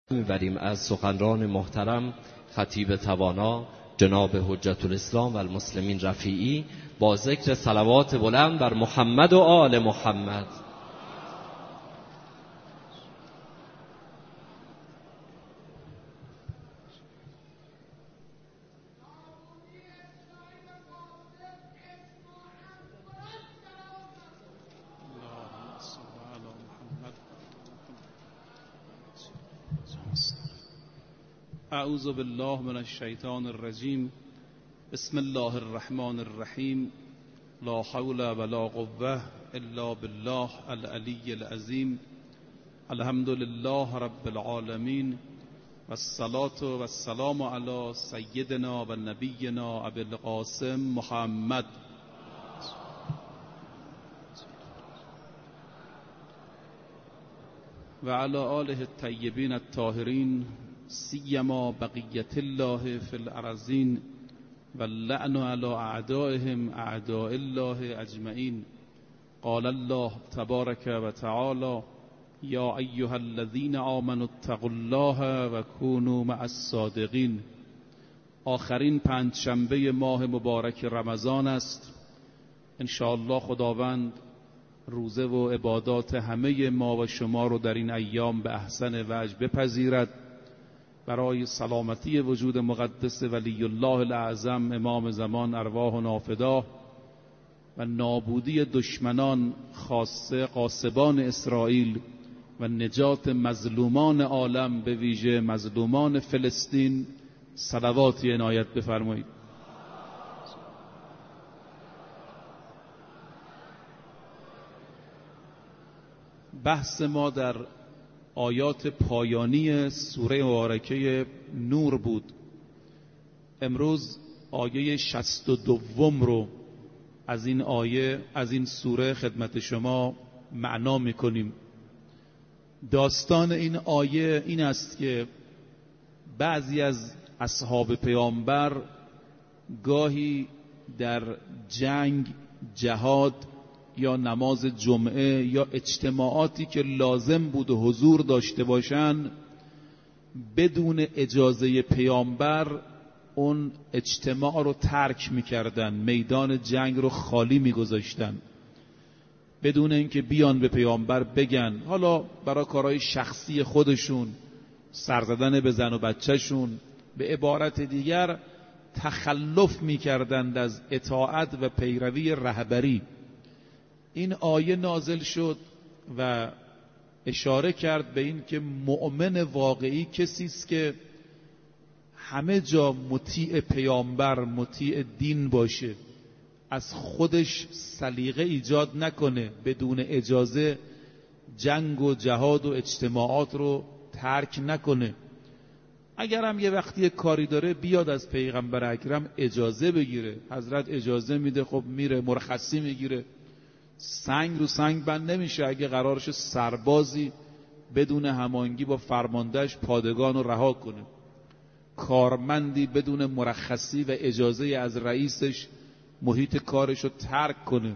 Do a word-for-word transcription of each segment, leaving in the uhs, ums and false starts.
میبریم از سخنران محترم خطیب توانا جناب حجت الاسلام و المسلمین رفیعی با ذکر صلوات بلند بر محمد و آل محمد. اعوذ بالله من الشیطان الرجیم. بسم الله الرحمن الرحیم. لا حول ولا قوة الا بالله العلی العظیم. الحمد لله رب العالمین والصلاة والسلام علی سیدنا و نبینا ابی القاسم محمد و علی آله الطیبین الطاهرین سیما بقیت الله فی الارضین و اللعن علی اعدائهم اعداء الله اجمعین. قال الله تبارک و تعالی یا ایها الذین آمنوا اتقوا الله و کونوا مع الصادقین. آخرین پنجشنبه ماه مبارک رمضان است. ان شاء الله خداوند روزه و عبادات همه ما و شما رو در این ایام به احسن وجه بپذیرد. برای سلامتی وجود مقدس ولی الله الاعظم امام زمان ارواح نافدا و نابودی دشمنان خاصه غاصبان اسرائیل و نجات مظلومان عالم به ویژه مظلومان فلسطین صلواتی عنایت بفرمایید. بحث ما در آیات پایانی سوره مبارکه نور بود. امروز آیه شصت و دوم رو از این آیه از این سوره خدمت شما معنا میکنیم. داستان این آیه این است که بعضی از اصحاب پیامبر گاهی در جنگ، جهاد یا نماز جمعه یا اجتماعاتی که لازم بود و حضور داشته باشن بدون اجازه پیامبر اون اجتماع رو ترک میکردن، میدان جنگ رو خالی میگذاشتن بدون اینکه بیان به پیامبر بگن، حالا برای کارهای شخصی خودشون، سر زدن به زن و بچهشون، به عبارت دیگر تخلف میکردند از اطاعت و پیروی رهبری. این آیه نازل شد و اشاره کرد به این که مؤمن واقعی کسی است که همه جا مطیع پیامبر، مطیع دین باشه، از خودش سلیقه ایجاد نکنه، بدون اجازه جنگ و جهاد و اجتماعات رو ترک نکنه. اگر هم یه وقتی کاری داره بیاد از پیغمبر اکرم اجازه بگیره. حضرت اجازه میده، خب میره مرخصی میگیره. سنگ رو سنگ بند نمیشه اگه قرارش سربازی بدون هماهنگی با فرماندهش پادگان رو رها کنه، کارمندی بدون مرخصی و اجازه از رئیسش محیط کارش رو ترک کنه،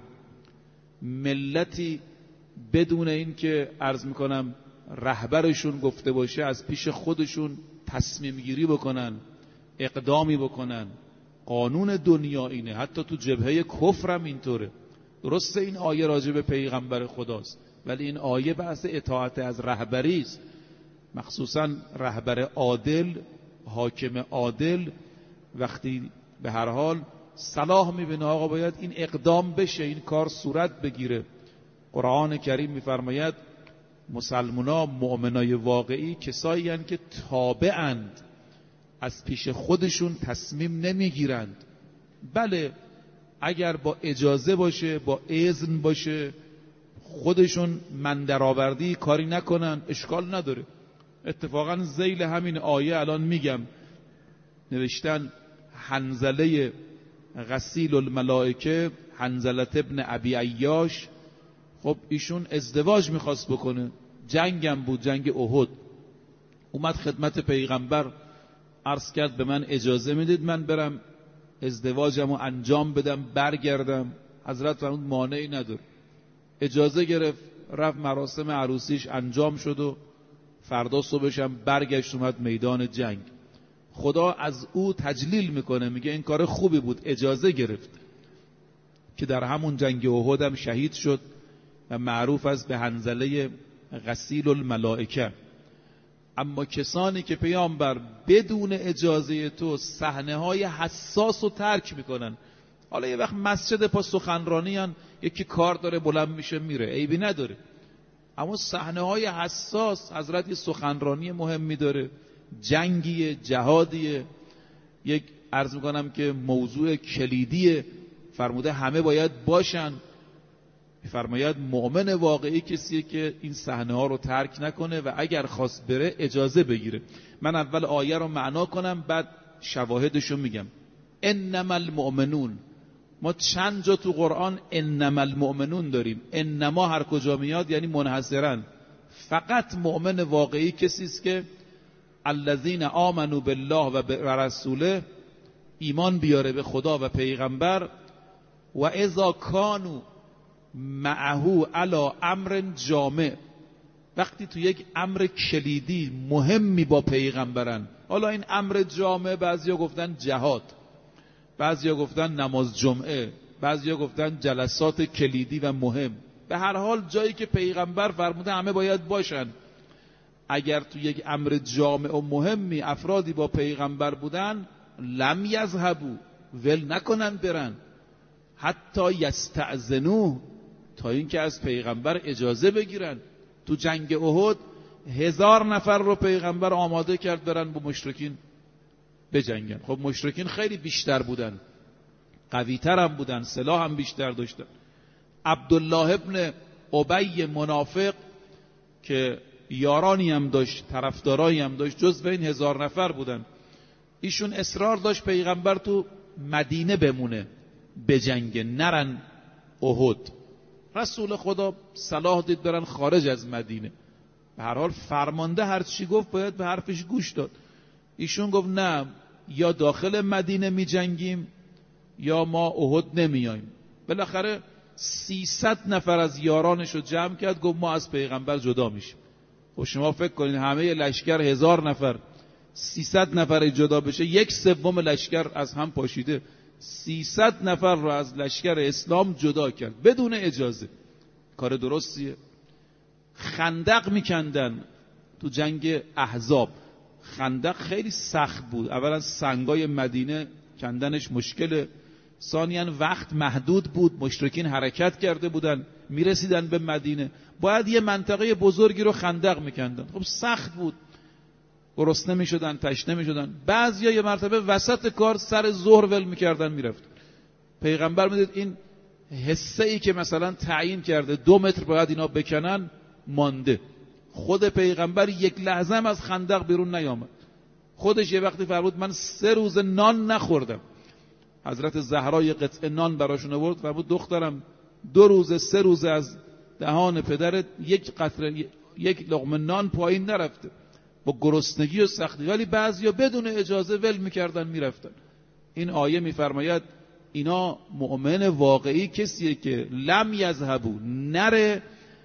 ملتی بدون این که عرض میکنم رهبرشون گفته باشه از پیش خودشون تصمیم گیری بکنن، اقدامی بکنن. قانون دنیا اینه، حتی تو جبهه کفرم اینطوره. درسته این آیه راجع به پیغمبر خداست، ولی این آیه بحث اطاعت از رهبری است، مخصوصا رهبر عادل، حاکم عادل. وقتی به هر حال صلاح میبینه آقا باید این اقدام بشه، این کار صورت بگیره. قرآن کریم میفرماید مسلمونا، مؤمنای واقعی کسایی هستند که تابعند، از پیش خودشون تصمیم نمیگیرند. بله اگر با اجازه باشه، با اذن باشه، خودشون من درآوردی کاری نکنن، اشکال نداره. اتفاقا ذیل همین آیه الان میگم نوشتن حنظله غسیل الملائکه، حنظله ابن ابی عیاش، خب ایشون ازدواج میخواست بکنه، جنگم بود، جنگ احد. اومد خدمت پیغمبر عرض کرد به من اجازه میدید من برم ازدواجمو انجام بدم برگردم؟ حضرت فرمود مانعی نداره. اجازه گرفت، رفت مراسم عروسیش انجام شد و فردا صبحش هم برگشت اومد میدان جنگ. خدا از او تجلیل میکنه، میگه این کار خوبی بود، اجازه گرفت که در همون جنگ احد هم شهید شد و معروف است به حنظله غسیل الملائکه. اما کسانی که پیامبر بدون اجازه تو صحنه های حساس رو ترک میکنن، حالا یه وقت مسجد پا سخنرانی هن، یکی کار داره بلند میشه میره، عیبی نداره، اما صحنه های حساس، حضرت یه سخنرانی مهمی داره، جنگیه، جهادیه، یک عرض میکنم که موضوع کلیدیه، فرموده همه باید باشن. فرماید مؤمن واقعی کسیه که این صحنه ها رو ترک نکنه و اگر خواست بره اجازه بگیره. من اول آیه رو معنا کنم بعد شواهدش رو میگم. انما المؤمنون، ما چند جا تو قرآن انما المؤمنون داریم. انما هر کجا میاد یعنی منحصرا، فقط مؤمن واقعی کسی است که الذین آمنوا بالله و رسوله، ایمان بیاره به خدا و پیغمبر، و اذا کانوا معه علی امر جامع، وقتی تو یک امر کلیدی مهمی با پیغمبرن. حالا این امر جامع بعضیا گفتن جهاد، بعضیا گفتن نماز جمعه، بعضیا گفتن جلسات کلیدی و مهم، به هر حال جایی که پیغمبر فرموده همه باید باشن. اگر تو یک امر جامع و مهمی افرادی با پیغمبر بودن، لم یذهبوا، ول نکنن برن، حتی یستأذنوه، تا اینکه از پیغمبر اجازه بگیرن. تو جنگ احد هزار نفر رو پیغمبر آماده کرد برن با مشرکین بجنگن. خب مشرکین خیلی بیشتر بودن، قوی‌تر هم بودن، سلاح هم بیشتر داشتن. عبدالله ابن ابی منافق که یارانی هم داشت، طرفدارایی هم داشت، جزو این هزار نفر بودن. ایشون اصرار داشت پیغمبر تو مدینه بمونه بجنگه، نرن احد. رسول خدا صلاح دید برن خارج از مدینه. به هر حال فرمانده هر چی گفت باید به حرفش گوش داد. ایشون گفت نه، یا داخل مدینه می جنگیم یا ما احد نمیایم. بالاخره سیصد نفر از یارانش رو جمع کرد، گفت ما از پیغمبر جدا میشیم. خب شما فکر کنید همه لشکر هزار نفر، سیصد نفر جدا بشه، یک سوم لشکر از هم پاشیده. سیصد نفر رو از لشکر اسلام جدا کرد بدون اجازه. کار درستیه؟ خندق میکندن تو جنگ احزاب. خندق خیلی سخت بود. اولا سنگای مدینه کندنش مشکله، ثانیاً وقت محدود بود، مشرکین حرکت کرده بودن میرسیدن به مدینه، باید یه منطقه بزرگی رو خندق میکندن. خب سخت بود، گرسنه میشدن، تشنه میشدن. بعضیا یه مرتبه وسط کار سر ظهر ول میکردن میرفتن. پیغمبر میدید این حصه ای که مثلا تعیین کرده دو متر باید اینا بکنن مانده. خود پیغمبر یک لحظه هم از خندق بیرون نیامد. خودش یه وقتی فرمود من سه روز نان نخوردم. حضرت زهرا یه قطعه نان براشون آورد، فرمود دخترم دو روز سه روز از دهان پدرت یک قطره یک لقمه نان پایین نرفته، با گرسنگی و سختی. ولی بعضیا بدون اجازه ول میکردن میرفتن. این آیه میفرماید اینا مؤمن واقعی کسیه که لم یذهبوا، نره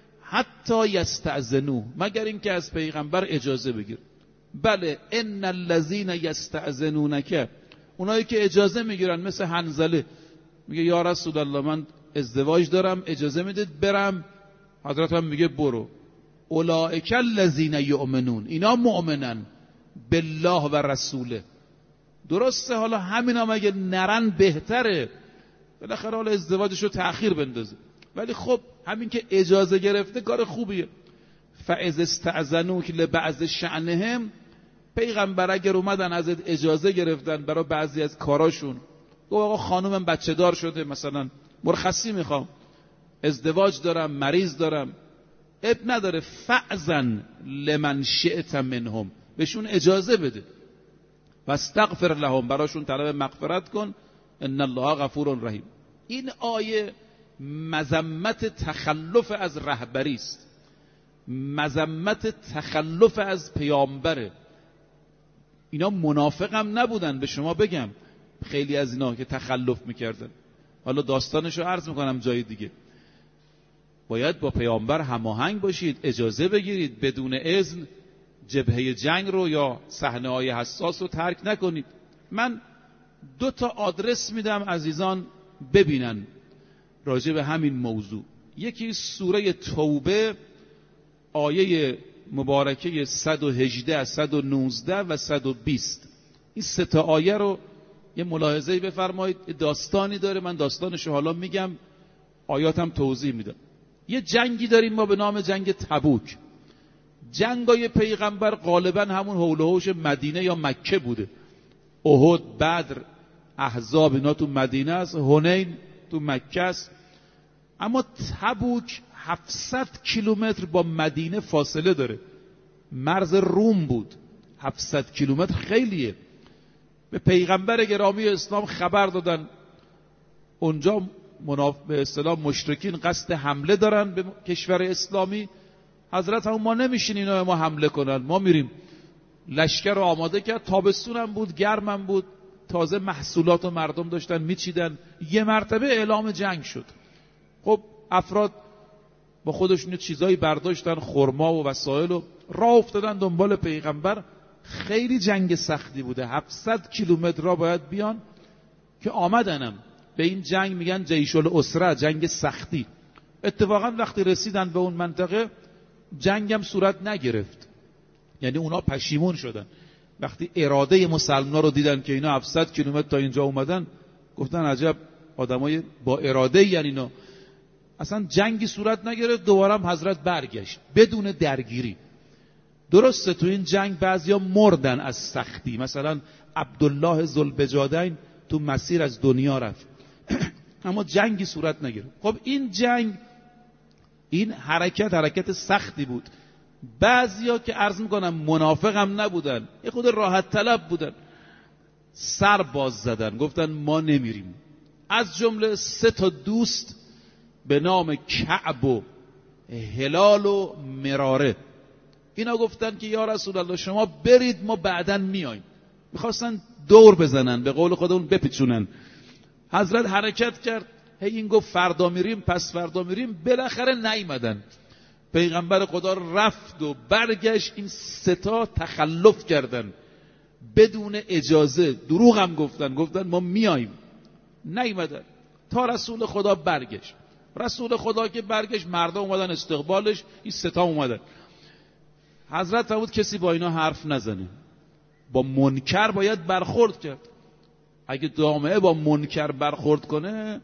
حتی یستأذنوه، مگر اینکه از پیغمبر اجازه بگیر. بله ان الذین یستأذنونک، اونایی که اجازه میگیرن، مثل حنظله میگه یا رسول الله من ازدواج دارم اجازه میدید برم، حضرت هم میگه برو. اولئک الذین یؤمنون، اینا مؤمنن بالله و رسوله. درسته حالا همینا مگه نرن بهتره، بالاخره حالا ازدواجشو تأخیر بندازه، ولی خب همین که اجازه گرفته کار خوبیه. فاذا استأذنوک لبعض شأنهم، پیغمبر اگر اومدن ازت اجازه گرفتن برای بعضی از کاراشون، گفت آقا خانومم بچه دار شده، مثلا مرخصی میخوام، ازدواج دارم، مریض دارم، اب نداره، فأذن لمن شئت منهم، بهشون اجازه بده، واستغفر لهم، براشون طلب مغفرت کن، ان الله غفور رحیم. این آیه مذمت تخلف از رهبری است، مذمت تخلف از پیامبره. اینا منافق هم نبودن، به شما بگم خیلی از اینا که تخلف میکردن، حالا داستانشو عرض میکنم جای دیگه. باید با پیامبر هماهنگ باشید، اجازه بگیرید، بدون اذن جبهه جنگ رو یا صحنه‌های حساس رو ترک نکنید. من دو تا آدرس میدم عزیزان ببینن راجع به همین موضوع. یکی سوره توبه آیه مبارکه صد و هجده، صد و نوزده و صد و بیست. این سه تا آیه رو یه ملاحظه‌ای بفرمایید. داستانی داره، من داستانش رو حالا میگم، آیاتم توضیح میدم. یه جنگی داریم ما به نام جنگ تبوک. جنگای پیغمبر غالبا همون حول و حوش مدینه یا مکه بوده. احد، بدر، احزاب اینا تو مدینه است، حنین تو مکه است. اما تبوک هفتصد کیلومتر با مدینه فاصله داره، مرز روم بود. هفتصد کیلومتر خیلیه. به پیغمبر گرامی اسلام خبر دادن اونجا مناف... به اصطلاح مشرکین قصد حمله دارن به کشور اسلامی. حضرت هم ما نمیشین اینا ما حمله کنن، ما میریم. لشکر رو آماده کرد، تابستونم بود، گرمم بود، تازه محصولات و مردم داشتن میچیدن. یه مرتبه اعلام جنگ شد. خب افراد با خودشون چیزایی برداشتن، خرما و وسایل، و راه افتادن دنبال پیغمبر. خیلی جنگ سختی بوده، هفتصد کیلومتر را باید بیان که آمدنم. به این جنگ میگن جیش الاسره، جنگ سختی. اتفاقا وقتی رسیدن به اون منطقه جنگم صورت نگرفت، یعنی اونا پشیمون شدن. وقتی اراده مسلمان‌ها رو دیدن که اینا هفتصد کیلومتر تا اینجا اومدن، گفتن عجب آدمای با اراده، یعنی اینا. اصلا جنگی صورت نگرفت. دوباره هم حضرت برگشت بدون درگیری. درسته تو این جنگ بعضیا مردن از سختی، مثلا عبدالله ذوالبجادین تو مسیر از دنیا رفت اما جنگی صورت نگرفت. خب این جنگ، این حرکت حرکت سختی بود. بعضیا که عرض میکنم منافق هم نبودن، یه خود راحت طلب بودن، سر باز زدن، گفتن ما نمیریم. از جمله سه تا دوست به نام کعب و هلال و مراره، اینا گفتن که یا رسول الله شما برید ما بعدن میاییم. میخواستن دور بزنن، به قول خودمون بپیچونن. حضرت حرکت کرد، هی این گفت فردا میریم، پس فردا میریم. بالاخره نیامدن. پیغمبر خدا رفت و برگشت. این ستا تخلف کردن بدون اجازه، دروغ هم گفتن، گفتن ما میاییم، نیامدن تا رسول خدا برگشت. رسول خدا که برگشت مردم اومدن استقبالش، این ستا اومدن. حضرت فرمود کسی با اینا حرف نزنه، با منکر باید برخورد کرد. اگه جامعه با منکر برخورد کنه،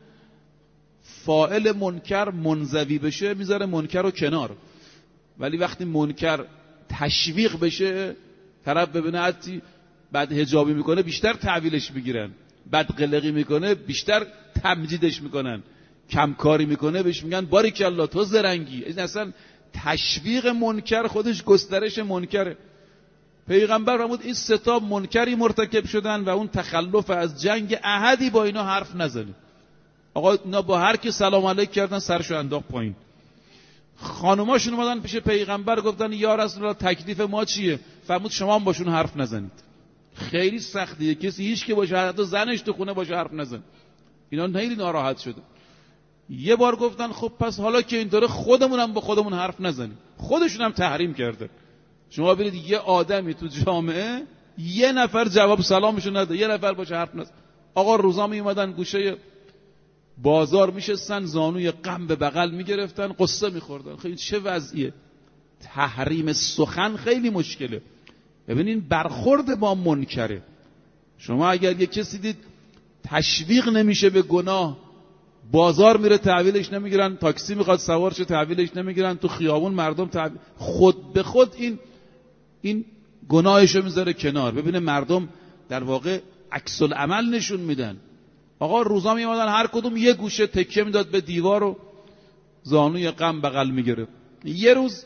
فاعل منکر منزوی بشه میذاره منکر رو کنار، ولی وقتی منکر تشویق بشه، طرف ببینه حتی بعد حجابی میکنه بیشتر تحویلش میگیرن، بعد قلقی میکنه بیشتر تمجیدش میکنن، کمکاری میکنه بهش میگن باریکالله تو زرنگی. این اصلا تشویق منکر خودش گسترش منکره. پیغمبر فرمود این سه تا منکری مرتکب شدن و اون تخلف از جنگ، احدی با اینا حرف نزنه. آقا اینا با هر کی سلام علیک کردن سرشو انداخت پایین. خانوماشون اومدن پیش پیغمبر گفتن یا رسول الله تکلیف ما چیه؟ فرمود شما هم باشون حرف نزنید. خیلی سختیه، کسی هیچ که باشه، حتی زنش تو خونه باشه حرف نزن. اینا خیلی ناراحت شده. یه بار گفتن خب پس حالا که اینطوره خودمون هم با خودمون حرف نزنیم. خودشون هم تحریم کرده. شما برید یه آدمی تو جامعه یه نفر جواب سلامشو نده، یه نفر باشه حرف نزن. آقا روزا می اومدن گوشه بازار میشستن، زانوی غم به بغل میگرفتن، قصه میخوردن. خیلی چه وضعیه؟ تحریم سخن خیلی مشکله. ببینین برخورد با منکره. شما اگر یه کسی دید تشویق نمیشه به گناه، بازار میره تحویلش نمیگیرن، تاکسی میخواد سوار شه تحویلش نمیگیرن، تو خیابون مردم تحویل، خود به خود این این گناهشو میذاره کنار. ببینه مردم در واقع عکس العمل نشون میدن. آقا روزا میومدن هر کدوم یه گوشه تکیه میداد به دیوار و زانوی غم بغل میگرفت. یه روز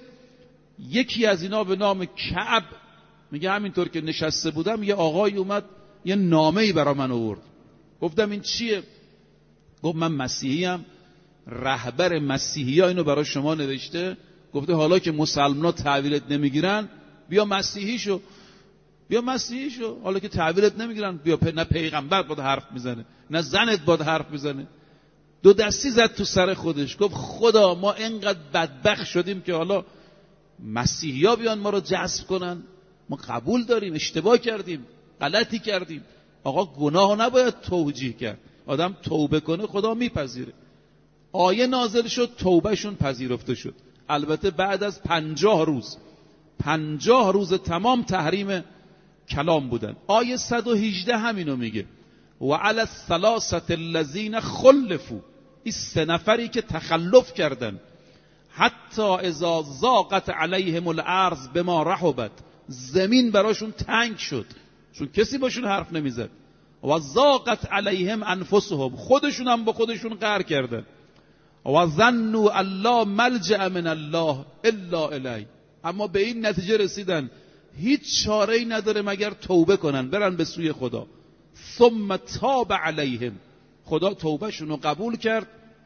یکی از اینا به نام کعب میگه همینطور که نشسته بودم یه آقایی اومد یه نامه‌ای برا من آورد. گفتم این چیه؟ گفت من مسیحی ام، رهبر مسیحی ها اینو برای شما نوشته، گفته حالا که مسلمان‌ها تحویلت نمیگیرن بیا مسیحی شو، بیا مسیحی شو. حالا که تحویلت نمیگیرن بیا، نه پیغمبر باید حرف میزنه نه زنت باید حرف میزنه. دو دستی زد تو سر خودش، گفت خدا ما اینقدر بدبخت شدیم که حالا مسیحیا بیان ما رو جذب کنن، ما قبول داریم، اشتباه کردیم، غلطی کردیم. آقا گناه نباید توجیه کرد، آدم توبه کنه خدا میپذیره. آیه نازل شد، توبهشون پذیرفته شد. البته بعد از پنجاه روز، پنجاه روز تمام تحریم کلام بودن. آیه صد و هجده همینو میگه، و علی الثلاثه الذین خلفوا، این سه نفری که تخلف کردن، حتی اذا ضاقت علیهم الارض بما رحبت، زمین براشون تنگ شد چون کسی باشون حرف نمیزد، و ضاقت علیهم انفسهم، خودشون هم با خودشون قهر کردن، و ظنوا الله ملجأ من الله الا الیه، اما به این نتیجه رسیدن هیچ چاره‌ای نداره مگر توبه کنن، برن به سوی خدا. ثم تاب علیهم، خدا توبهشون رو قبول کرد،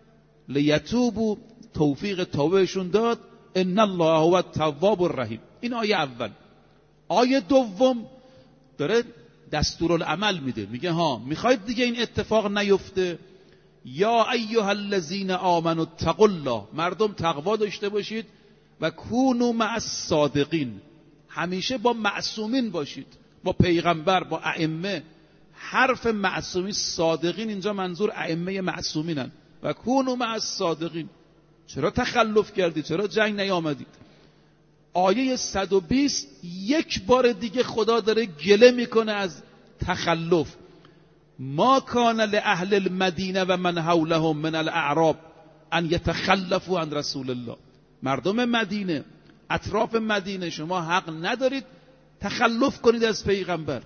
لیتوبوا، توفیق توبهشون داد. ان الله هو التواب الرحیم. این آیه اول. آیه دوم داره دستورالعمل میده، میگه ها میخواید دیگه این اتفاق نیفته، یا ایها الذین آمنوا اتقوا الله، مردم تقوا داشته باشید، و کونوا مع الصادقین، همیشه با معصومین باشید، با پیغمبر، با ائمه. حرف معصومین، صادقین اینجا منظور ائمه معصومینن. و کونوا مع الصادقین، چرا تخلف کردید؟ چرا جنگ نیامدید؟ آیه صد و بیست یک بار دیگه خدا داره گله میکنه از تخلف. ما کان لأهل المدینه و من حولهم من الاعراب ان یتخلفوا عن رسول الله، مردم مدینه، اطراف مدینه، شما حق ندارید تخلف کنید از پیغمبر.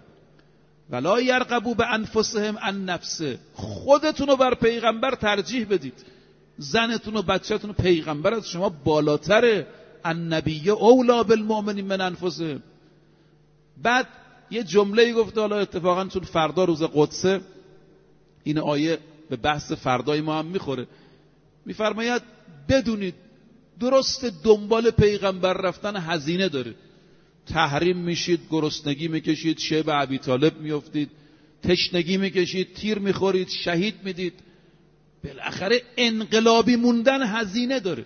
ولا یرغبوا بانفسهم عن نفسه، خودتون رو بر پیغمبر ترجیح بدید، زنتون و بچه‌تون، پیغمبر از شما بالاتره. النبی اولا بالمؤمنین من انفسهم. بعد یه جمله گفته، حالا اتفاقا چون فردا روز قدسه، این آیه به بحث فردای ما هم میخوره، میفرماید بدونید درست دنبال پیغمبر رفتن هزینه داره، تحریم میشید، گرسنگی میکشید، شب ابی طالب میافتید، تشنگی میکشید، تیر میخورید، شهید میدید، بالاخره انقلابی موندن هزینه داره،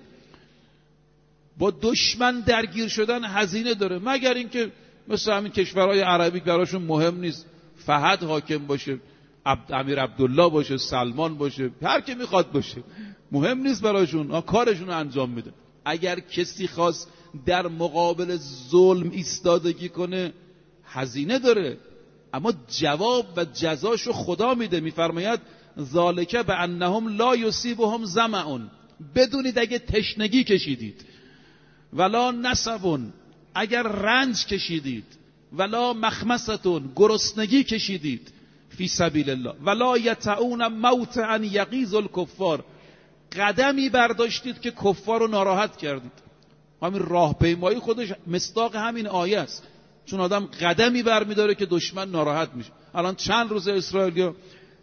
با دشمن درگیر شدن هزینه داره، مگر اینکه مثل همین کشورهای عربی براشون مهم نیست فهد حاکم باشه، عبد امیر عبدالله باشه، سلمان باشه، هر کی میخواد باشه، مهم نیست براشون، کارشون رو انجام میده. اگر کسی خواست در مقابل ظلم ایستادگی کنه هزینه داره، اما جواب و جزاشو خدا میده. میفرماید ذالک بانهم لا یصیبهم ظمأ، بدونید اگه تشنگی کشیدید، ولا نصب، اگر رنج کشیدید، ولا مخمصتون، گرسنگی کشیدید، فی سبیل الله، ولا یطعون موطئا یغیظ الکفار، قدمی برداشتید که کفار رو ناراحت کردید. همین راهپیمایی خودش مصداق همین آیه است، چون آدم قدمی برمیداره که دشمن ناراحت میشه. الان چند روز اسرائیلیا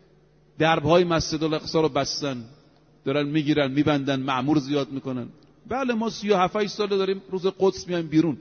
دربهای مسجد الاقصی رو بستن، دارن میگیرن، میبندن، مأمور زیاد میکنن. بله ما سی و هفت ساله داریم روز قدس میایم بیرون.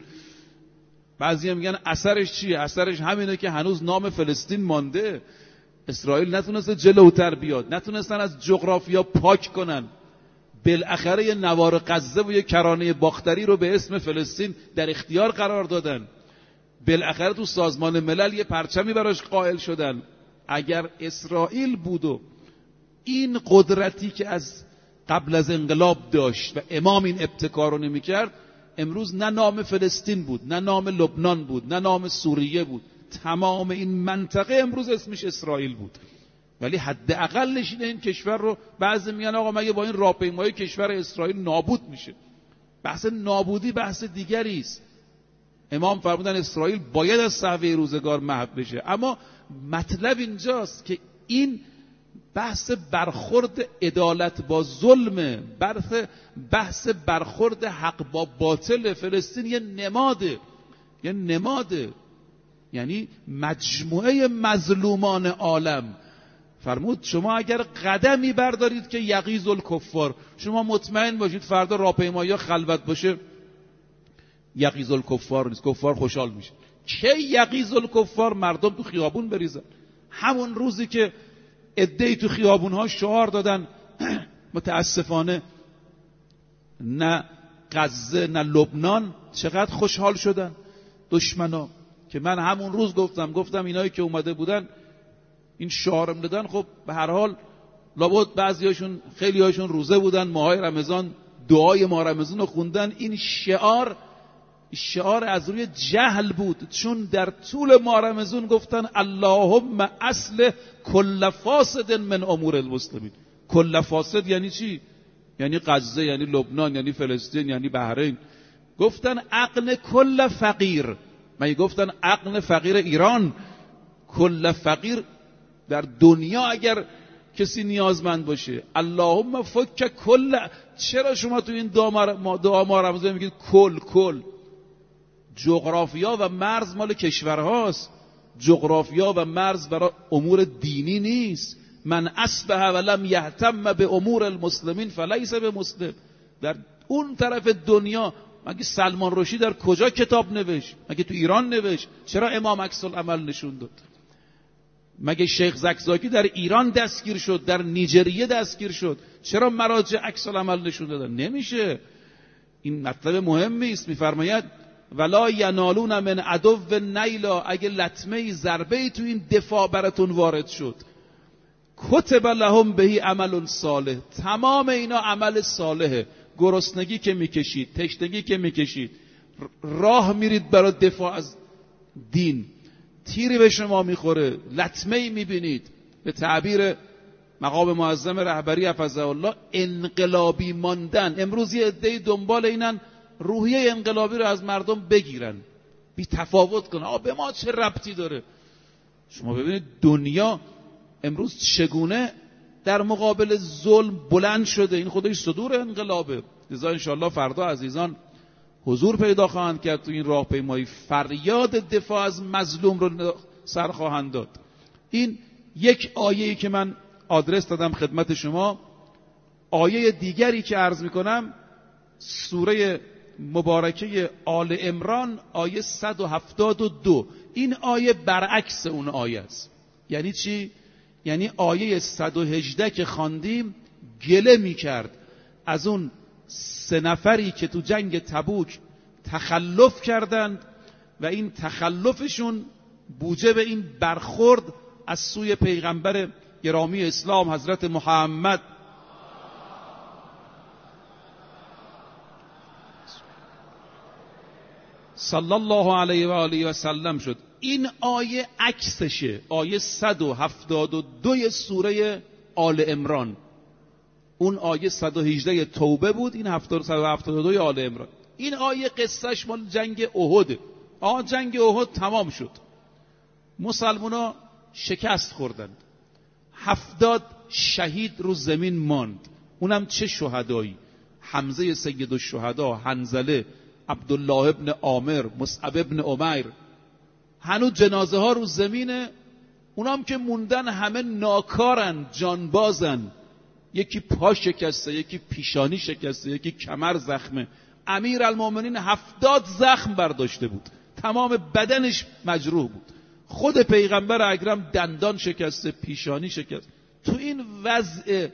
بعضی هم میگن اثرش چیه؟ اثرش همینه که هنوز نام فلسطین مانده. اسرائیل نتونسته جلوتر بیاد، نتونستن از جغرافیا پاک کنن. بالاخره یه نوار غزه و یه کرانه باختری رو به اسم فلسطین در اختیار قرار دادن. بالاخره تو سازمان ملل یه پرچمی براش قائل شدن. اگر اسرائیل بود و این قدرتی که از قبل از انقلاب داشت و امام این ابتکار رو نمی کرد، امروز نه نام فلسطین بود، نه نام لبنان بود، نه نام سوریه بود، تمام این منطقه امروز اسمش اسرائیل بود. ولی حداقلش اینه این کشور رو، بعضی میگن آقا مگه با این راهپیمایی کشور اسرائیل نابود میشه؟ بحث نابودی بحث دیگری است. امام فرمودن اسرائیل باید از صحوه روزگار محو بشه، اما مطلب اینجاست که این بحث برخورد عدالت با ظلم، بحث بحث برخورد حق با باطل. فلسطین یه نماده، یه نماده، یعنی مجموعه مظلومان عالم. فرمود شما اگر قدمی بردارید که یغیظ الکفار، شما مطمئن باشید فردا راهپیمایی خلوت باشه یغیظ الکفار نیست، کفار خوشحال میشه. چه یغیظ الکفار؟ مردم تو خیابون بریزن. همون روزی که عده‌ای تو خیابون‌ها شعار دادن متاسفانه نه غزه نه لبنان، چقدر خوشحال شدن دشمنا که من همون روز گفتم گفتم اینایی که اومده بودن این شعارم دادن، خب به هر حال لابد بعضیاشون خیلی هاشون روزه بودن، ماهای رمضان دعای ماه رمضان رو خوندن. این شعار شعار از روی جهل بود، چون در طول ماه رمضان گفتن اللهم اصلح کل فاسد من امور المسلمین. کل فاسد یعنی چی؟ یعنی غزه، یعنی لبنان، یعنی فلسطین، یعنی بحرین. گفتن عقل کل فقیر، مگه گفتن عقل فقیر ایران؟ کل فقیر در دنیا اگر کسی نیازمند باشه. اللهم فک کل. چرا شما تو این دعا ما رمضان میگید کل کل؟ جغرافیا و مرز مال کشورهاست، جغرافیا و مرز برای امور دینی نیست. من اصبح ولم یهتم به امور المسلمین فلیس به مسلم. در اون طرف دنیا مگه سلمان رشدی در کجا کتاب نوشت؟ مگه تو ایران نوشت؟ چرا امام عکس العمل نشون داد؟ مگه شیخ زکزاکی در ایران دستگیر شد، در نیجریه دستگیر شد؟ چرا مراجع عکس العمل نشون دادن؟ نمیشه. این مطلب مهمی است. میفرماید ولا ینالون من عدو نیلا، اگه لطمه ضربه تو این دفاع براتون وارد شد، کتب لهم بهی عمل صالح، تمام اینا عمل صالحه. گرسنگی که میکشید، تشنگی که میکشید، راه میرید برای دفاع از دین، تیری به شما میخوره، لطمه‌ای میبینید، به تعبیر مقام معظم رهبری حفظه الله انقلابی ماندن. امروز یه عده‌ای دنبال اینن روحیه انقلابی رو از مردم بگیرن، بی تفاوت کنن. آه به ما چه ربطی داره؟ شما ببینید دنیا امروز چگونه در مقابل ظلم بلند شده. این خودش صدور انقلابه. لذا انشاءالله فردا عزیزان حضور پیدا خواهند کرد تو این راهپیمایی، فریاد دفاع از مظلوم رو سر خواهند داد. این یک آیه‌ای که من آدرس دادم خدمت شما. آیه دیگری که عرض میکنم سوره مبارکه آل عمران آیه صد و هفتاد و دو. این آیه برعکس اون آیه است. یعنی چی؟ یعنی آیه صد و هجده که خواندیم گله میکرد از اون سه نفری که تو جنگ تبوک تخلف کردند و این تخلفشون بوجه به این برخورد از سوی پیغمبر گرامی اسلام حضرت محمد صلی الله علیه و آله و سلم شد. این آیه عکسشه، آیه صد و هفتاد و دو سوره آل عمران. اون آیه صد و هجده توبه بود، این صد و هفتاد و دو آل عمران. این آیه قصهش مال جنگ احد. آه جنگ احد تمام شد، مسلمونا شکست خوردند، هفتاد شهید رو زمین ماند. اونم چه شهدایی؟ حمزه سید الشهدا، حنظله، عبدالله ابن عامر، مصعب ابن عمیر. هنوز جنازه ها رو زمینه. اونام که موندن همه ناکارن، جانبازن. یکی پا شکسته، یکی پیشانی شکسته، یکی کمر زخمه. امیر المومنین هفتاد زخم برداشته بود، تمام بدنش مجروح بود. خود پیغمبر اکرم دندان شکسته، پیشانی شکسته. تو این وضع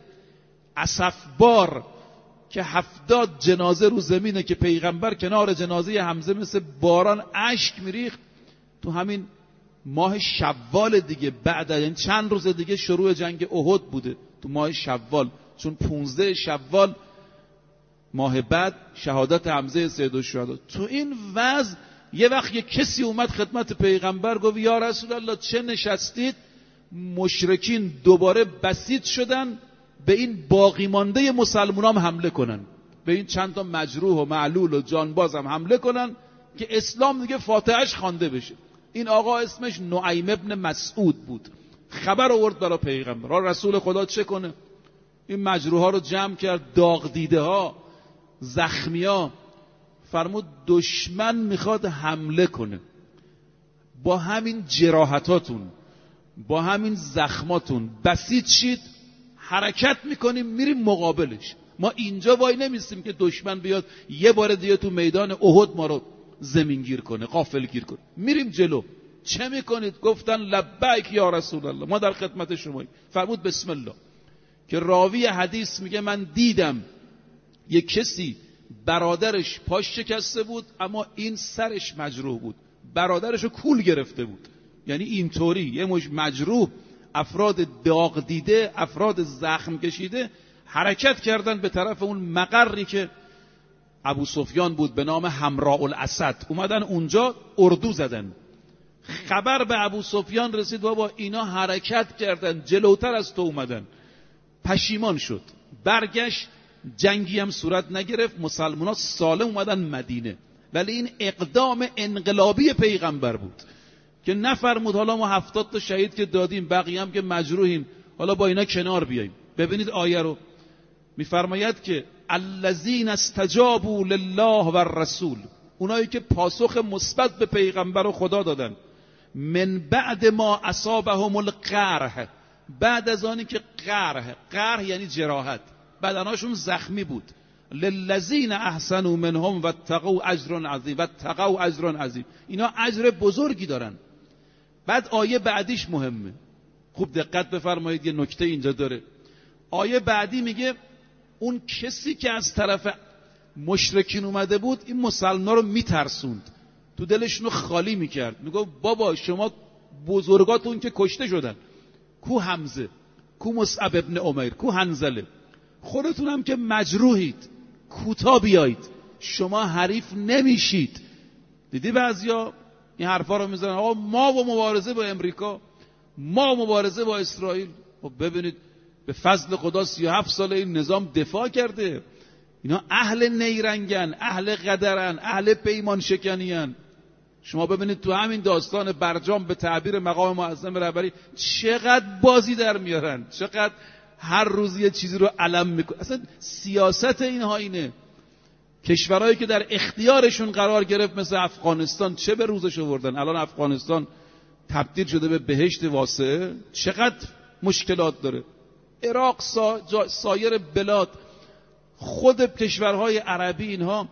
اسفبار که هفتاد جنازه رو زمینه که پیغمبر کنار جنازه حمزه مثل باران اشک میریخت، تو همین ماه شوال دیگه، بعد یعنی چند روز دیگه شروع جنگ احد بوده، تو ماه شوال، چون پونزده شوال ماه بعد شهادت حمزه سید الشهدا. تو این وضع یه وقت یه کسی اومد خدمت پیغمبر گفت یا رسول الله چه نشستید؟ مشرکین دوباره بسیط شدن به این باقی مانده مسلمان هم حمله کنن، به این چند تا مجروح و معلول و جانباز هم حمله کنن که اسلام دیگه فاتحش خوانده بشه. این آقا اسمش نعیم ابن مسعود بود. خبر آورد برای پیغمبر. را رسول خدا چه کنه؟ این مجروح ها رو جمع کرد، داغ دیده ها، زخمی ها. فرمود دشمن میخواد حمله کنه، با همین جراحتاتون، با همین زخماتون بسیط شید، حرکت میکنیم میریم مقابلش. ما اینجا وای نمیستیم که دشمن بیاد یه بار دیگه تو میدان احد ما رو زمین گیر کنه، غافل گیر کنه. میریم جلو. چه میکنید؟ گفتن لبیک یا رسول الله، ما در خدمت شماییم. فرمود بسم الله. که راوی حدیث میگه من دیدم یک کسی برادرش پاش شکسته بود اما این سرش مجروح بود، برادرش رو کول گرفته بود. یعنی اینطوری یه مش مجروح، افراد داغ دیده، افراد زخم کشیده حرکت کردن به طرف اون مقری که ابو سفیان بود به نام حمراء الاسد. اومدن اونجا اردو زدن. خبر به ابو سفیان رسید بابا اینا حرکت کردن، جلوتر از تو اومدن. پشیمان شد، برگشت، جنگی هم صورت نگرفت، مسلمان‌ها سالم اومدن مدینه. ولی این اقدام انقلابی پیغمبر بود که نفرمود حالا ما هفتاد تا شهید که دادیم، بقیه هم که مجروحیم، حالا با اینا کنار بیاییم. ببینید آیه رو میفرماید که الذین استجابوا لله و الرسول، اونایی که پاسخ مثبت به پیغمبر و خدا دادن، من بعد ما اصابهم القرح، بعد از آنی که قرح، قرح یعنی جراحت، بدناشون زخمی بود. للذین احسنوا منهم واتقوا اجر عظیم، واتقوا اجر عظیم، اینا اجر بزرگی دارن. بعد آیه بعدیش مهمه، خوب دقت بفرمایید، یه نکته اینجا داره. آیه بعدی میگه اون کسی که از طرف مشرکین اومده بود این مسلمان‌ها رو میترسوند، تو دلشون رو خالی میکرد. میگه بابا شما بزرگاتون که کشته شدن، کو حمزه، کو مصعب ابن عمیر، کو حنظله، خودتون هم که مجروحید، کوتا بیایید، شما حریف نمیشید. دیدی بعضیا این حرفا رو میزنن، آقا ما با مبارزه با امریکا، ما مبارزه با اسرائیل. خب ببینید به فضل خدا سی و هفت سال این نظام دفاع کرده. اینا اهل نیرنگن، اهل قدرن، اهل پیمان شکنیان. شما ببینید تو همین داستان برجام به تعبیر مقام معظم رهبری چقدر بازی در میارن، چقدر هر روز یه چیزی رو علم میکنه. اصلا سیاست اینها اینه. کشورهایی که در اختیارشون قرار گرفت مثل افغانستان چه به روزش آوردن. الان افغانستان تبدیل شده به بهشت واسعه، چقدر مشکلات داره. عراق، سا... جا... سایر بلاد، خود کشورهای عربی، اینها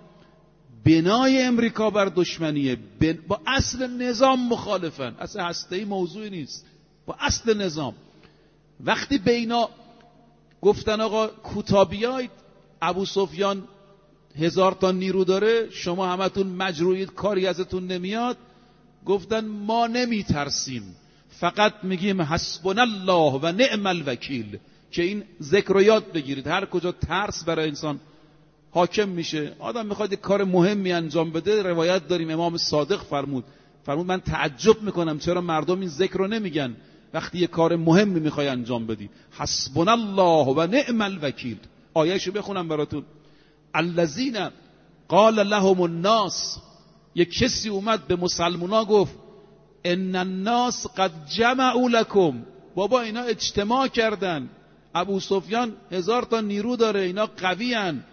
بنای امریکا بر دشمنیه، بن... با اصل نظام مخالفن. اصل هسته‌ای موضوعی نیست، با اصل نظام. وقتی به اینا گفتن آقا کوتا بیایید، ابو سفیان هزار تا نیرو داره، شما همتون مجروحید، کاری ازتون نمیاد، گفتن ما نمی ترسیم، فقط میگیم حسبنا الله و نعم الوکیل. که این ذکر رو یاد بگیرید، هر کجا ترس برای انسان حاکم میشه، آدم میخواد یک کار مهمی انجام بده، روایت داریم امام صادق فرمود فرمود من تعجب میکنم چرا مردم این ذکر رو نمیگن وقتی یک کار مهمی میخوای انجام بدی. حسبنا الله و نعم الوکیل. آیهشو بخونم براتون. الذین قال لهم الناس، یک کسی اومد به مسلمونا گفت ان الناس قد جمعوا لكم، بابا اینا اجتماع کردن، ابو سفیان هزار تا نیرو داره، اینا قوی ان،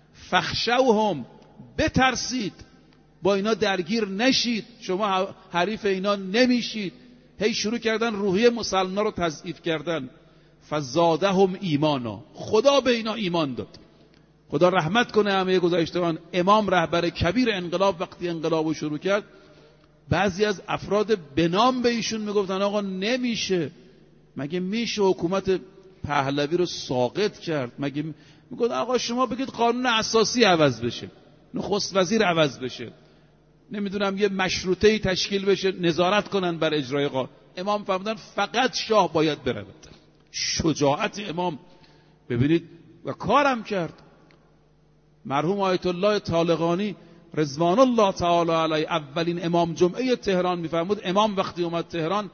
فخشوهم، بترسید، با اینا درگیر نشید، شما حریف اینا نمیشید. هی شروع کردن روحیه مسلمان‌ها رو تضعیف کردن. فزادهم ایمانا، خدا به اینا ایمان داد. خدا رحمت کنه همه گذشتگان. امام رهبر کبیر انقلاب وقتی انقلابو شروع کرد، بعضی از افراد به نام به ایشون میگفتن آقا نمیشه، مگه میشه حکومت پهلوی رو ساقط کرد؟ مگه میگفت آقا شما بگید قانون اساسی عوض بشه، نخست وزیر عوض بشه، نمیدونم یه مشروطه‌ای تشکیل بشه، نظارت کنن بر اجرای قانون. امام فرمودن فقط شاه باید برود. شجاعت امام ببینید، و کارم کرد. مرحوم آیت الله طالقانی رضوان الله تعالی علیه، اولین امام جمعه تهران، میفرمود امام وقتی اومد تهران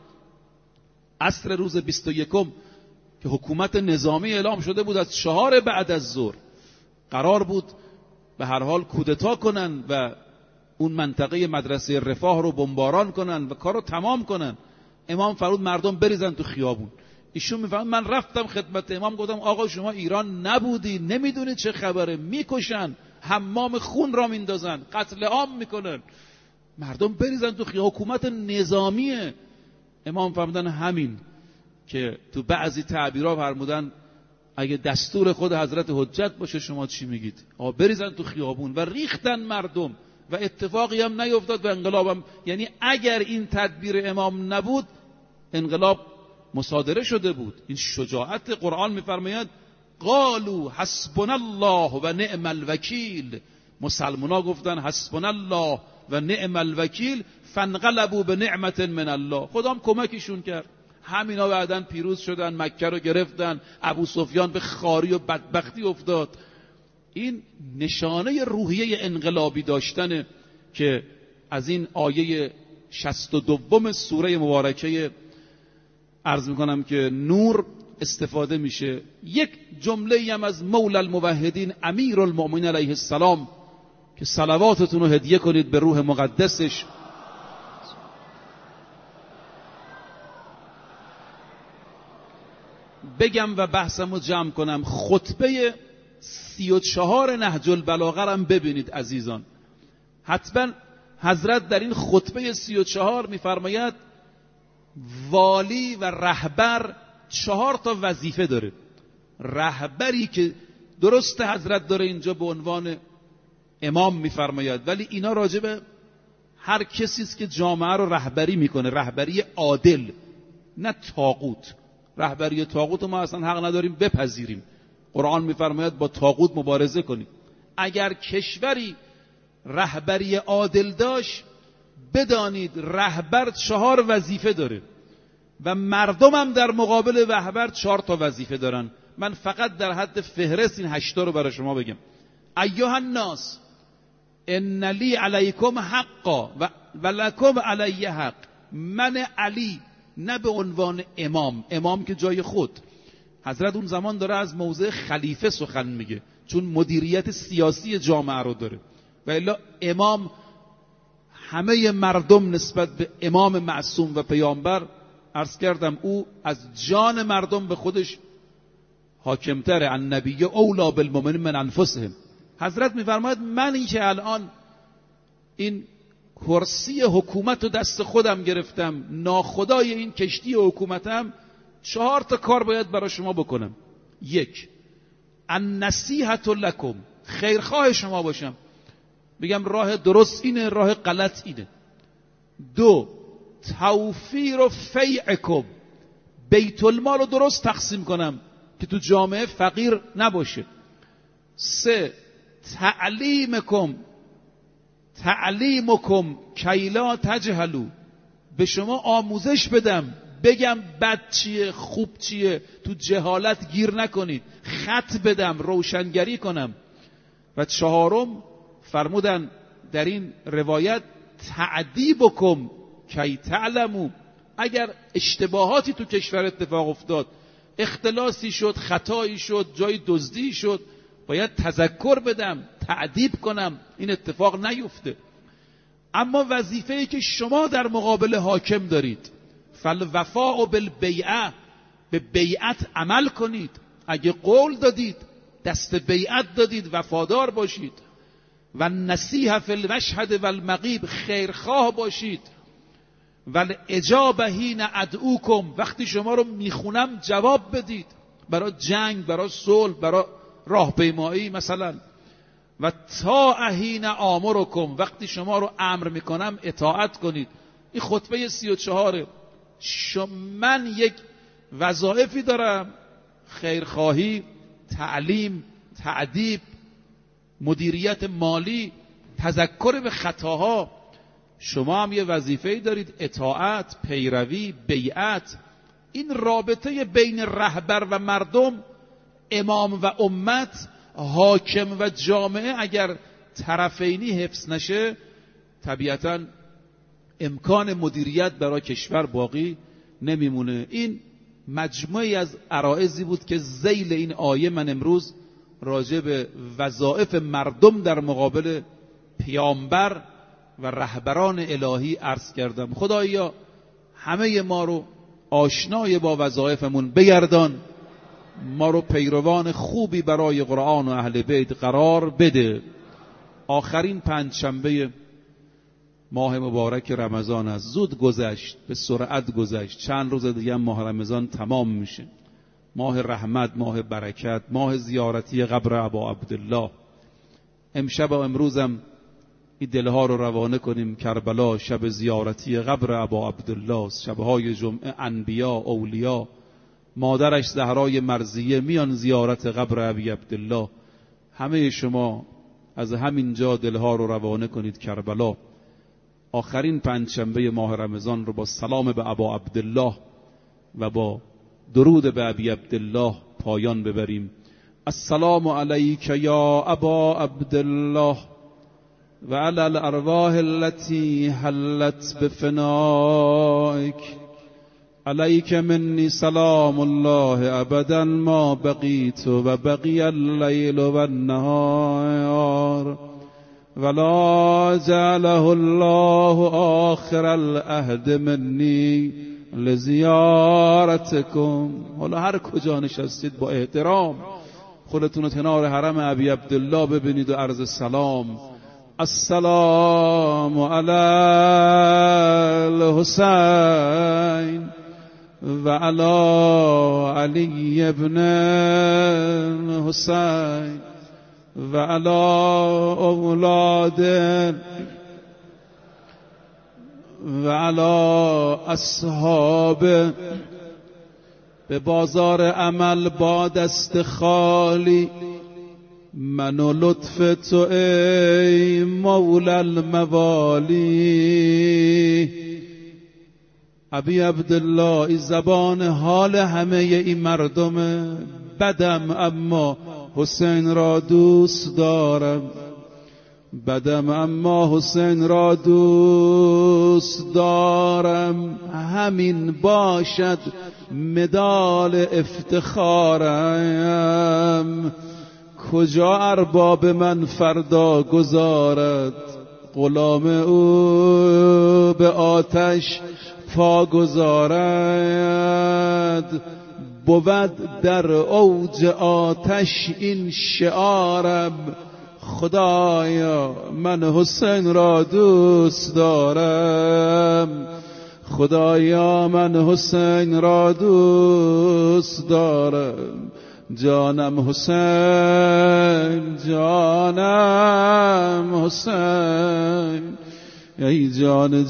عصر روز بیست و یکم که حکومت نظامی اعلام شده بود، از چهار بعد از ظهر قرار بود به هر حال کودتا کنن و اون منطقه مدرسه رفاه رو بمباران کنن و کارو تمام کنن. امام فرمود مردم بریزن تو خیابون. ایشون میفهمد، من رفتم خدمت امام گفتم آقا شما ایران نبودی، نمیدونی چه خبره، میکشن، حمام خون را میندازن، قتل عام میکنن، مردم بریزن تو خیابون، حکومت نظامیه. امام فرمودن همین که تو بعضی تعبیرها فرمودن اگه دستور خود حضرت حجت باشه شما چی میگید؟ آقا بریزن تو خیابون. و ریختن مردم و اتفاقی هم نیفتاد و انقلابم، یعنی اگر این تدبیر امام نبود انقلاب مصادره شده بود. این شجاعت. قرآن میفرماید قالوا حسبنا الله و نعم الوکیل، مسلمونا گفتن حسبنا الله و نعم الوکیل فانقلبوا به نعمت من الله. خدا هم کمکشون کرد، همینا بعدن پیروز شدن، مکه رو گرفتن، ابو سفیان به خاری و بدبختی افتاد. این نشانه روحیه انقلابی داشتنه که از این آیه شصت و دوم سوره مبارکه عرض میکنم که نور استفاده میشه. یک جمله هم از مولا الموحدین امیر المؤمنین علیه السلام که صلواتتون رو هدیه کنید به روح مقدسش، بگم و بحثم رو جمع کنم. خطبه سی و چهار نهج البلاغه هم ببینید عزیزان. حتما حضرت در این خطبه سی و چهار میفرماید والی و رهبر چهار تا وظیفه داره. رهبری که درست حضرت داره اینجا به عنوان امام میفرماید، ولی اینا راجع به هر کسی است که جامعه رو رهبری میکنه، رهبری عادل، نه طاغوت. رهبری طاغوت ما اصلا حق نداریم بپذیریم. قرآن میفرماید با طاغوت مبارزه کنیم. اگر کشوری رهبری عادل داشت، بدانید رهبر چهار وظیفه داره و مردم هم در مقابل رهبر چهار تا وظیفه دارن. من فقط در حد فهرست این هشتا رو برای شما بگم. ایها الناس ان لی علیکم حقا و ولکم علی حق. من علی، نه به عنوان امام، امام که جای خود. حضرت اون زمان داره از موضع خلیفه سخن میگه، چون مدیریت سیاسی جامعه رو داره. و الا امام همه مردم نسبت به امام معصوم و پیامبر، عرض کردم او از جان مردم به خودش حاکمتره. النبی اولا بالمؤمنین من انفسهم. حضرت میفرماید من این که الان این کرسی حکومت رو دست خودم گرفتم، ناخدای این کشتی حکومتم، چهار تا کار باید برای شما بکنم. یک، النصیحة لکم، خیرخواه شما باشم، بگم راه درست اینه، راه غلط اینه. دو، توفیر فیعکم، بیت المال رو درست تقسیم کنم که تو جامعه فقیر نباشه. سه، تعلیمکم تعلیمکم کیلا تجهلوا، به شما آموزش بدم، بگم بد چیه خوب چیه، تو جهالت گیر نکنید، خط بدم، روشنگری کنم. و چهارم فرمودن در این روایت تعدیبکم کی تعلموا، اگر اشتباهاتی تو کشور اتفاق افتاد، اختلاسی شد، خطایی شد، جای دزدی شد، باید تذکر بدم، تعدیب کنم این اتفاق نیفته. اما وظیفه‌ای که شما در مقابل حاکم دارید، فالوفاء بالبیعه، به بیعت عمل کنید. اگه قول دادید، دست بیعت دادید، وفادار باشید. و نصیحه فی المشهد و المغیب، خیرخواه باشید. و الاجابه حین ادعوکم، وقتی شما رو میخونم جواب بدید، برای جنگ، برای صلح، برای راهپیمایی مثلا. و تا حین آمرکم، وقتی شما رو امر میکنم اطاعت کنید. این خطبه سی و چهاره. من یک وظایفی دارم، خیرخواهی، تعلیم، تعدیب، مدیریت مالی، تذکر به خطاها. شما هم یه وظیفه‌ای دارید، اطاعت، پیروی، بیعت. این رابطه بین رهبر و مردم، امام و امت، حاکم و جامعه، اگر طرفینی حفظ نشه، طبیعتاً امکان مدیریت برای کشور باقی نمیمونه. این مجموعی از عرائضی بود که ذیل این آیه من امروز راجع به وظایف مردم در مقابل پیامبر و رهبران الهی عرض کردم. خدایا همه ما رو آشنای با وظایفمون بگردان، ما رو پیروان خوبی برای قرآن و اهل بیت قرار بده. آخرین پنجشنبه ماه مبارک رمضان است، زود گذشت، به سرعت گذشت. چند روز دیگه ماه رمضان تمام میشه. ماه رحمت، ماه برکت، ماه زیارتی قبر ابا عبدالله. امشب و امروزم این دلها رو روانه کنیم کربلا، شب زیارتی قبر ابا عبدالله، شبهای جمعه انبیا، اولیا، مادرش زهرای مرضیه میان زیارت قبر ابی عبدالله. همه شما از همینجا دلها رو روانه کنید کربلا. آخرین پنجشنبه ماه رمضان رو با سلام به ابا عبدالله و با درود به ابی عبدالله پایان ببریم. السلام علیک یا ابا عبدالله و علی الارواح التي حلت بفنائک، علیک منی سلام الله ابدا ما بقیت و بقی اللیل و النهار ولا جعله الله آخر العهد منی لزیارتکم. حالا هر کجا نشستید با احترام خودتون رو کنار حرم ابی عبدالله ببینید و عرض سلام. السلام علی الحسین و علی علی ابن حسین و علی اولاد و علی اصحاب. به بازار عمل با دست خالی من و لطف تو ای مولا الموالی. ابی عبدالله این زبان حال همه این مردم بدم، اما حسین را دوست دارم. بدم اما حسین را دوست دارم، همین باشد مدال افتخارم. کجا ارباب من فردا گذارد غلام او به آتش پا گذارد. بود در اوج آتش این شعارم، خدایا من حسین را دوست دارم. خدایا من حسین را دوست دارم. جانم حسین، جانم حسین، ای جان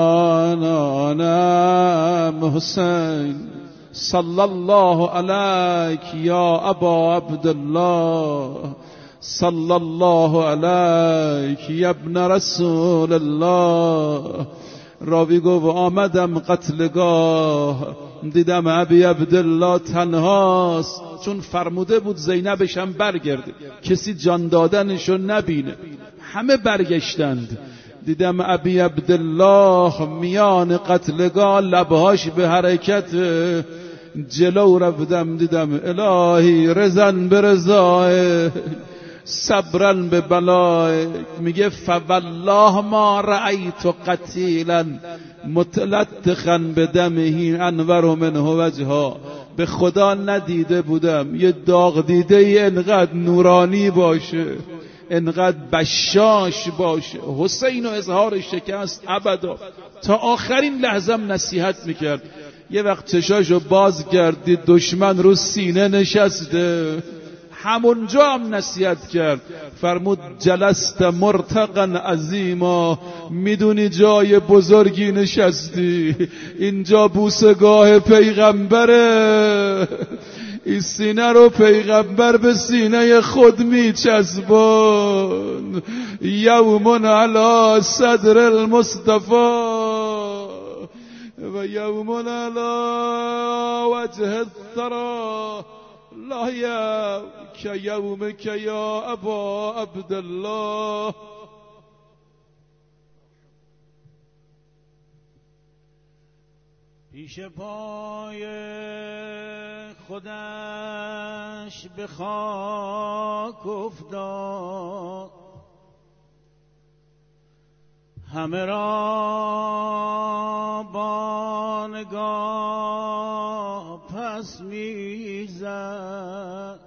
جانانم حسین. صلی الله علیک یا ابا عبدالله، صلی الله علیک یا ابن رسول الله. راوی گفت آمدم قتلگاه، دیدم ابی عبدالله تنهاست، چون فرموده بود زینبشم برگرده کسی جان دادنشو نبینه. همه برگشتند، دیدم ابی عبدالله میان قتلگاه لبهاش به حرکت. جلو رفتم دیدم الهی رزن به رضای صبرن به بلای. میگه فوالله ما رأیت قتیلا متلطخا بدمه انور منه وجها. به خدا ندیده بودم یه داغ دیده ای انقدر نورانی باشه، انقدر بشاش باشه. حسین و اظهار شکست ابدا. تا آخرین لحظم نصیحت میکرد. یه وقت چشاشو باز کرد دید دشمن رو سینه نشسته، همونجا هم نصیحت کرد. فرمود جلست مرتقا عظیما، میدونی جای بزرگی نشستی، اینجا بوسگاه پیغمبره. این سینه رو پیغمبر به سینه خود میچسبون. یوم علی صدر المصطفى و یوم علی وجه الثرى لا یا که یوم که یا ابا عبدالله. پیش پای خودش به خاک افتاد، همه را با نگاه پس میزد.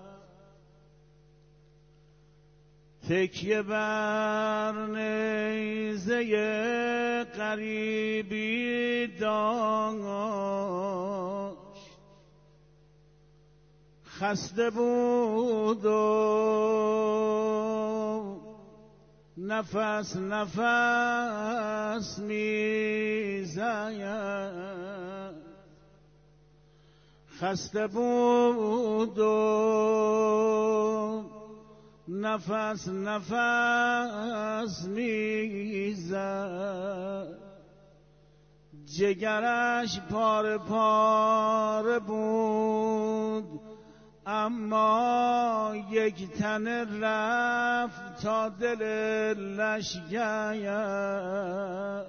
تکیه بر نیزه غریبی داشت، خسته بود و نفس نفس میزد. خسته بود و نفس نفس میزد، جگرش پاره پاره بود، اما یک تن رفت تا دل لشگر.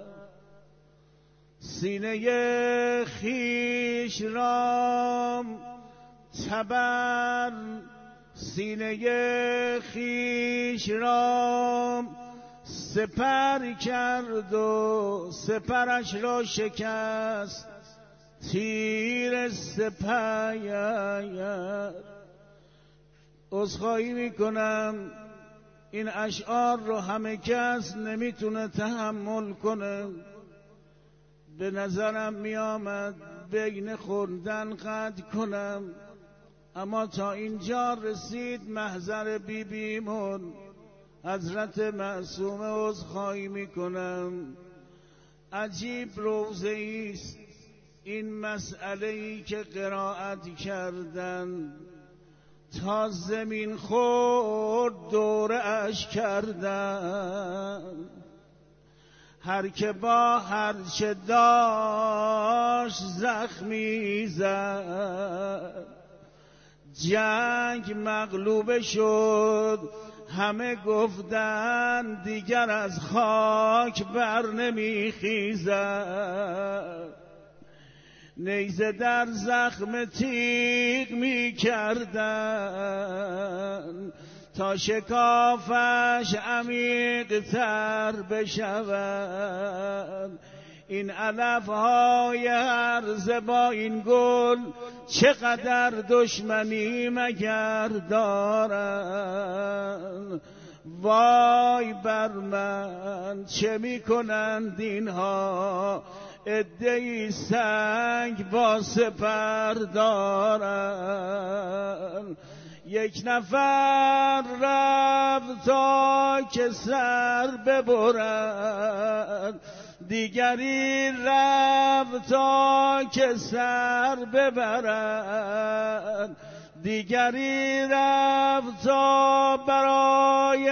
سینه خیش را تبر، سینه خیش را سپر کرد و سپرش را شکست تیر سپر. عذرخواهی میکنم این اشعار رو همه کس نمیتونه تحمل کنه. به نظرم میآمد بین خوردن قطع کنم، اما تا اینجا رسید محضر بی بیمون حضرت معصومه عذرخواهی میکنم. عجیب روضه‌ای است این مسئله‌ای که قرائت کردن، تا زمین خورد دوره اش کردن. هر که با هر چه داشت زخمی زد، جنگ مغلوب شد همه گفتن دیگر از خاک بر نمیخیزد. نیزه در زخم تیغ می کردن تا شکافش عمیق تر بشود. این علف های هرزه با این گل چقدر دشمنی مگر دارن. وای بر من چه می کنند اینها، عده‌ای سنگ با سپر دارن. یک نفر رفت تا که سر ببرد، دیگری رفت تا که سر ببرد، دیگری رفت تا برای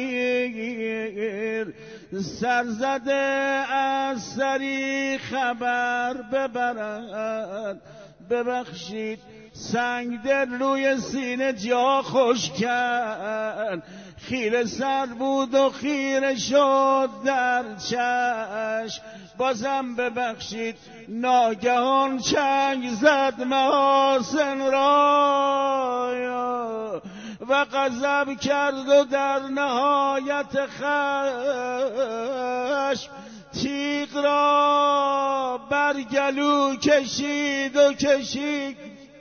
امیر سرزده از سری خبر ببرد. ببخشید سنگ دل روی سینه جا خوش کرد، خیره سر بود و خیره شد در چشم. بازم ببخشید ناگهان چنگ زد محاسن را و غضب کرد و در نهایت خشم تیغ را بر گلو کشید و کشید.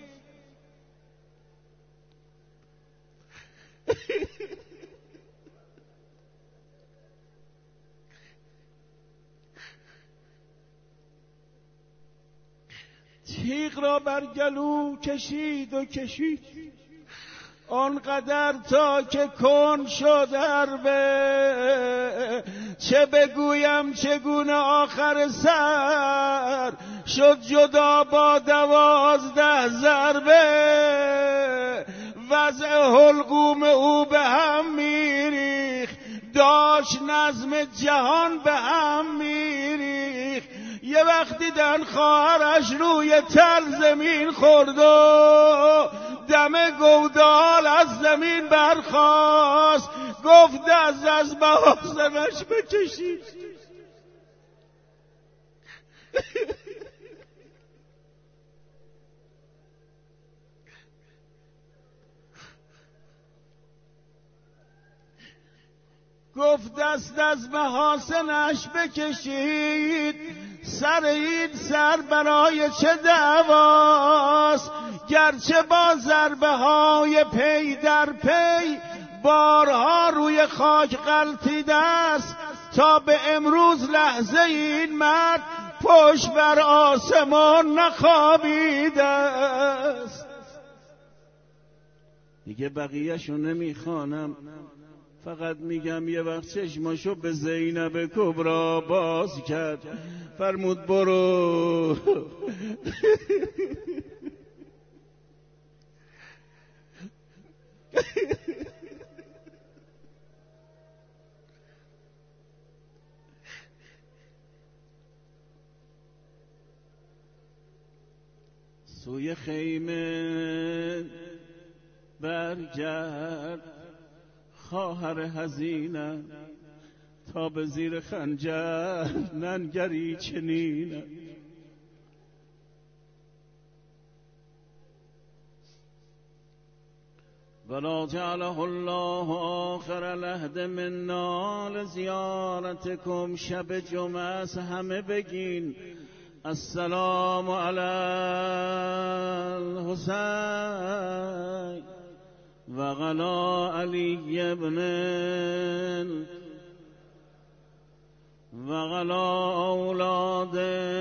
تیغ را بر گلو کشید و کشید، آنقدر تا که کن شد حربه. چه بگویم چگونه آخر سر شد جدا با دوازده ضربه. وضع حلقوم او به هم میریخ، داشت نظم جهان به هم میریخ. یه وقت دیدن خواهرش روی تل زمین خورد و دم گودال از زمین برخاست، گفت دست از محاسنش بکشید. گفت دست از محاسنش بکشید، سر این سر برای چه دعواست؟ گرچه با ضربه های پی در پی بارها روی خاک غلطیده است، تا به امروز لحظه این مرد پشت بر آسمان نخوابیده است. دیگه بقیه‌شو نمیخوانم، فقط میگم یه وقت چشماشو به زینب کبرا باز کرد، فرمود برو سوی خیمه برگرد خواهر حزینم، تا به زیر خنجر ننگری چنینم. ولا جعله الله آخر العهد منا لزیارتکم. شب جمعه است، همه بگین السلام علی الحسین و غلا علی ابن و غلا اولاد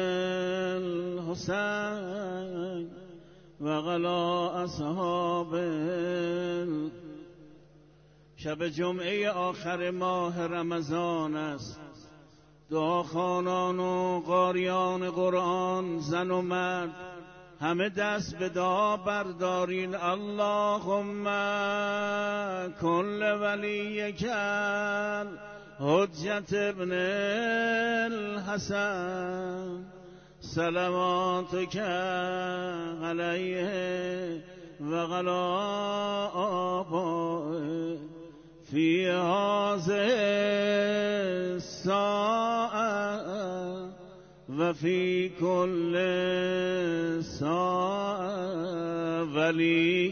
الحسین و غلا اصحاب. شب جمعه آخر ماه رمضان است. دعاخوانان و قاریان قرآن، زن و مرد، همه دست به دعا بردارین. اللهم کل ولیک حجت ابن الحسن صلواتک علیه و غلا آبائه فی هذه الساعه و فی کل ساعه ولی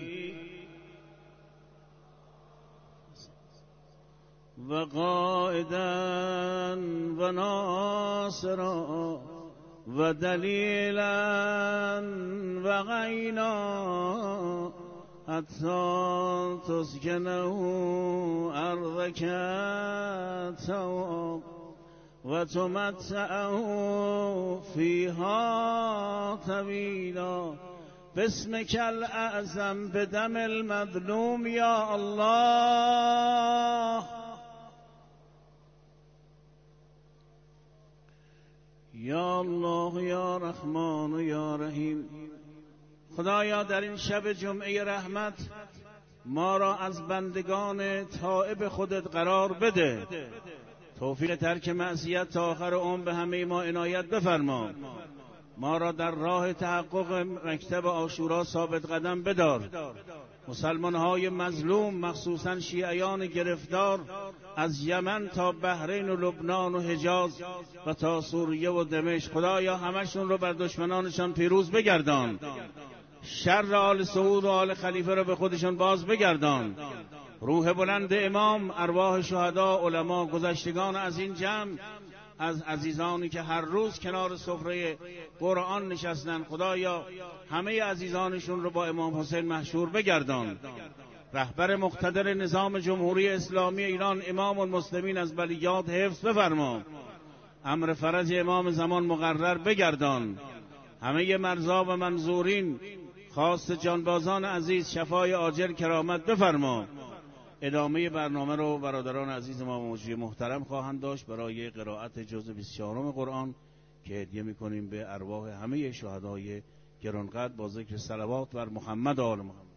و قائدا و ناصرا و دلیلا و غینا حتی تسکنه ارضک تواب و تمتعه فیها طویلا. باسمک الاعظم بدم المظلوم یا الله. یا الله یا رحمان یا رحیم. خدایا در این شب جمعه رحمت ما را از بندگان تائب خودت قرار بده. توفیق ترک معصیت تا آخر عمر به همه ما عنایت بفرما. ما را در راه تحقق مکتب عاشورا ثابت قدم بدار. مسلمان‌های مظلوم، مخصوصا شیعیان گرفتار از یمن تا بحرین و لبنان و حجاز و تا سوریه و دمشق، خدایا همشون رو بر دشمنانشان پیروز بگردان. شر آل سعود و آل خلیفه را به خودشان باز بگردان. روح بلند امام، ارواح شهدا، علما، گذشتگان از این جمع، از عزیزانی که هر روز کنار سفره قرآن نشستن، خدایا همه عزیزانشون رو با امام حسین محشور بگردان. رهبر مقتدر نظام جمهوری اسلامی ایران، امام المسلمین، از بلیات حفظ بفرما. امر فرج امام زمان مقرر بگردان. همه مرزا و منظورین، خاص جانبازان عزیز، شفای عاجل کرامت بفرما. ادامه برنامه رو برادران عزیز ما و مجری محترم خواهند داشت برای قرائت جزء بیست و چهارم قرآن که هدیه میکنیم به ارواح همه شهدای گرانقدر با ذکر صلوات بر محمد و آل محمد.